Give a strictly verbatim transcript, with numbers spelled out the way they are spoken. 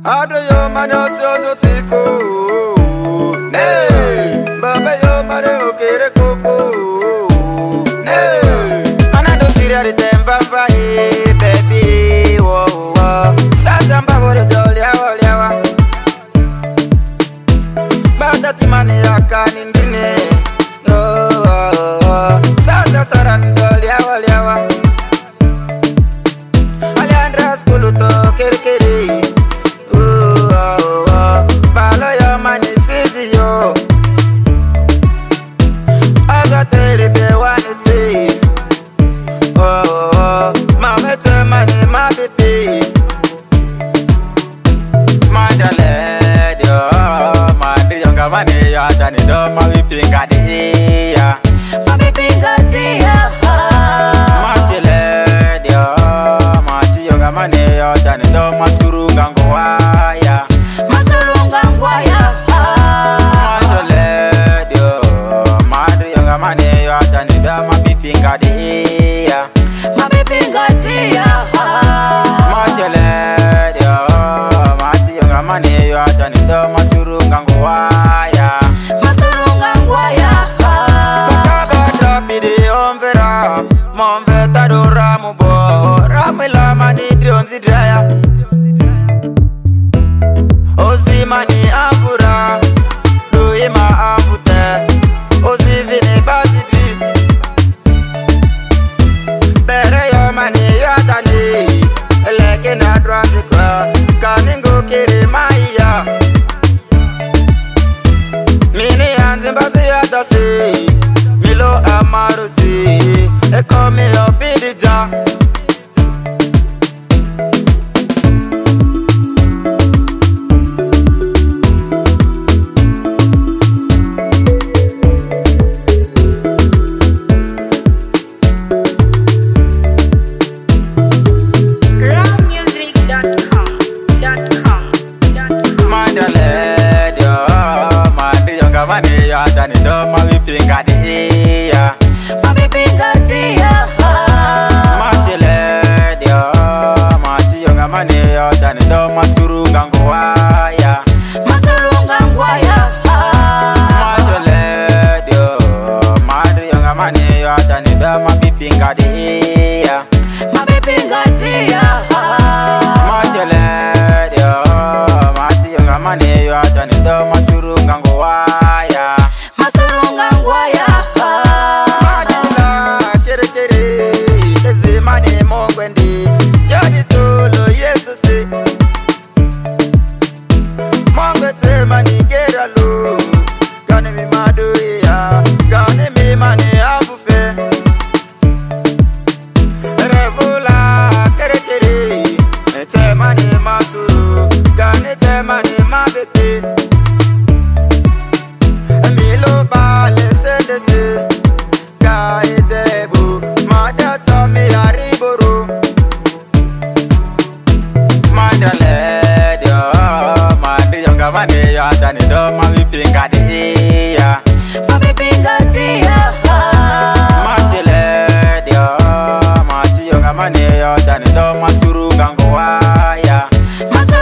Ado yo mano sioto tifo. Hey, baba yo mare okere kofo. Hey, anado siria de temba fa hey baby wo wo. Sasa mbabo de dolia walia wa. Bada timani yakani ndine. Oh oh oh. Sasa saran dolia walia wa. Alejandra skulu to kerkere. Mane ya dani do ma we pinga de ya ma be pinga de ya ma tele de ma ti yo ga mane ya dani do ma surunga ngwa ya ma surunga ngwa ya ma tele de ma de yo ga mane ya dani do ma be pinga de ya ma be pinga de ya ma tele de ma ti yo ga mane ya dani do ma surunga ngwa Monveta do ramu bo ramela mani dronzi draya Ozi mani ambura do ima ambute Ozi vini basidi Bere yo mani yatani Eleke na dronzi kwa Kaningo kiri maiya Mini anzi mbasi yatasi Milo amarusi e come up in the jar. raw music dot com dot com dot com Mandale dio, mandi yonga mani ya dani do ma we pinga de ya. Ma be pinga de ya Ma tele dio, ma ti yonga mani ya dani do ma surunga ngwa ya. ma surunga ngwa ya Ma tele dio, ma di yonga mani ya dani do ma be pinga de ya. ma be pinga de ya Ma tele dio, ma ti yonga mani ya dani do ma surunga ngwa ya. ma surunga ngwa ya Mane mongwendi Jodi tolo yesu se Mongwe te mani gera lo Gane mi mado ya Gane mi mani abufe Revola kere kere Te mani masuru Gane te mani mabebe Milo bale sende se Kae debu Mada tami ariboro Mandale dio Mandi yonga mani ya dani do ma we pinga de ya ma be pinga de ya Matele dio Mati yonga mani ya dani do ma surunga ngwa ya ma